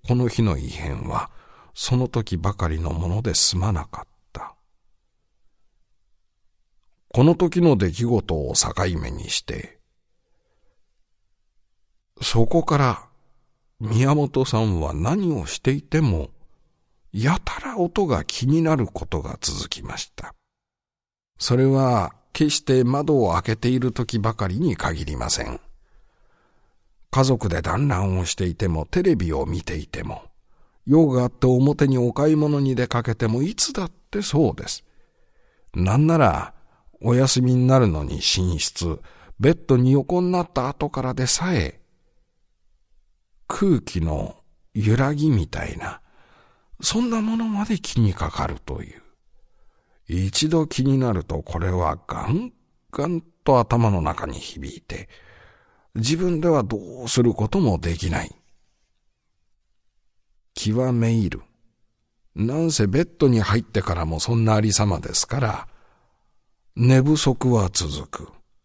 この日の異変はその時ばかりのもので済まなかった。この時の出来事を境目にして、そこから宮本さんは何をしていてもやたら音が気になることが続きました。それは決して窓を開けている時ばかりに限りません。家族で団らんをしていても、テレビを見ていても、用があって表にお買い物に出かけても、いつだってそうです。なんならお休みになるのに寝室、ベッドに横になった後からでさえ、空気の揺らぎみたいな、そんなものまで気にかかるという。一度気になると、これはガンガンと頭の中に響いて、自分ではどうすることもできない。気はめいる。なんせベッドに入ってからもそんなありさまですから、寝不足は続く。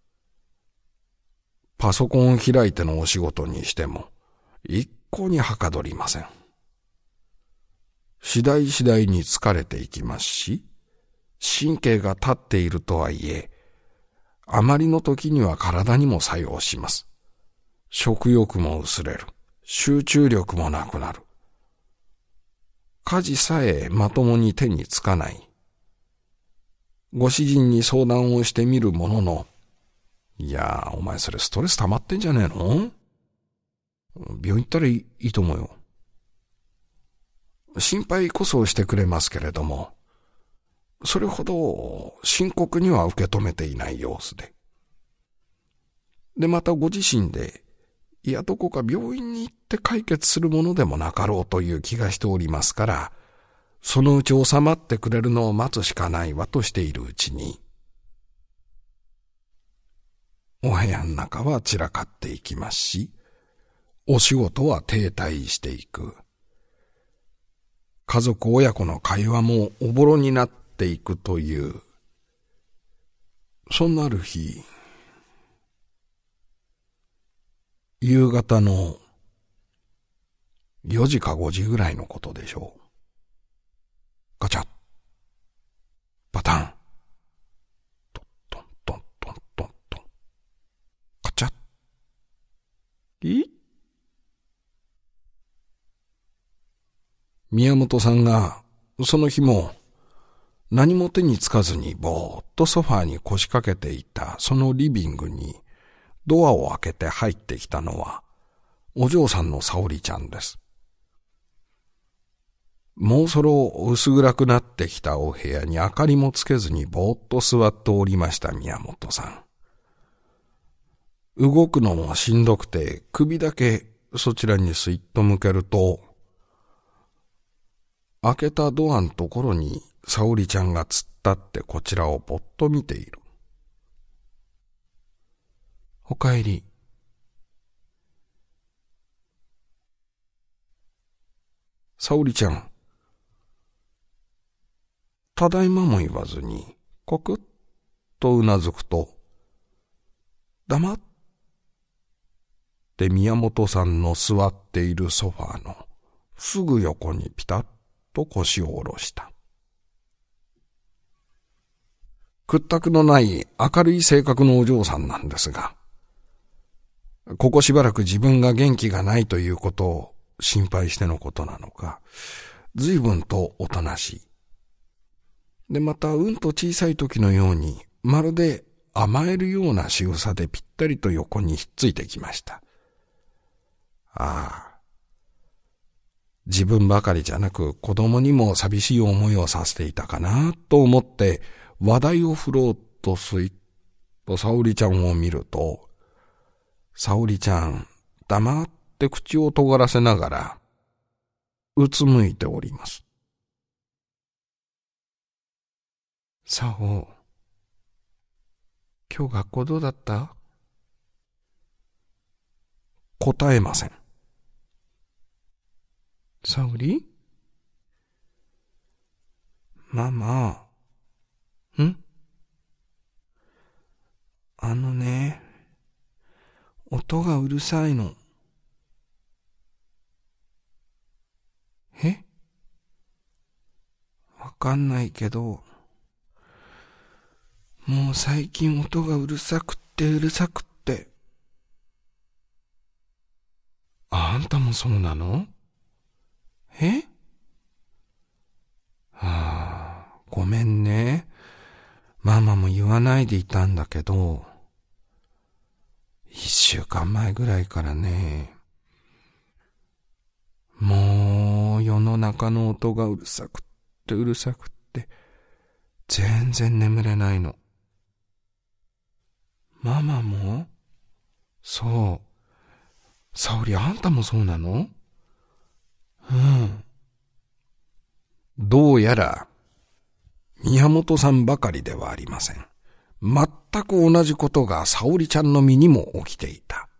パソコンを開いてのお仕事にしても、一向にはかどりません。次第次第に疲れていきますし、神経が立っているとはいえ、あまりの時には体にも作用します。食欲も薄れる。集中力もなくなる。家事さえまともに手につかない。ご主人に相談をしてみるものの、いやー、お前それストレス溜まってんじゃねえの？病院行ったらいいと思うよ。心配こそしてくれますけれども、それほど深刻には受け止めていない様子で。で、またご自身で、いや、どこか病院に行って解決するものでもなかろうという気がしておりますから、そのうち収まってくれるのを待つしかないわとしているうちに、お部屋の中は散らかっていきますし、お仕事は停滞していく。家族親子の会話もおぼろになっていくという、そんなある日、夕方の4時か5時ぐらいのことでしょう。ガチャッ、パタン、トントントントントントン、カチャッ、宮本さんがその日も何も手につかずにぼーっとソファーに腰掛けていたそのリビングにドアを開けて入ってきたのはお嬢さんの沙織ちゃんです。もうそろ薄暗くなってきたお部屋に明かりもつけずにぼーっと座っておりました宮本さん。動くのもしんどくて首だけそちらにスイッと向けると、開けたドアのところに沙織ちゃんが突っ立ってこちらをぼっと見ている。おかえり。沙織ちゃん。ただいまも言わずに、コクッとうなずくと、黙って宮本さんの座っているソファーのすぐ横にピタッと腰を下ろした。屈託のない明るい性格のお嬢さんなんですが、ここしばらく自分が元気がないということを心配してのことなのか、随分とおとなしい。で、またうんと小さい時のように、まるで甘えるような仕草でぴったりと横にひっついてきました。ああ。自分ばかりじゃなく子供にも寂しい思いをさせていたかなと思って話題を振ろうとスイッと沙織ちゃんを見ると、沙織ちゃん黙って口を尖らせながらうつむいております。さお、今日学校どうだった？答えません。沙織？ママ。音がうるさいの。 かんないけど、もう最近音がうるさくってうるさくって。あんたもそうなの？え？ごめんね。ママも言わないでいたんだけど、1週間前ぐらいからね、もう世の中の音がうるさくってうるさくって、全然眠れないの。ママも？そう。沙織、あんたもそうなの？うん。どうやら、宮本さんばかりではありません。全く同じことが沙織ちゃんの身にも起きていた。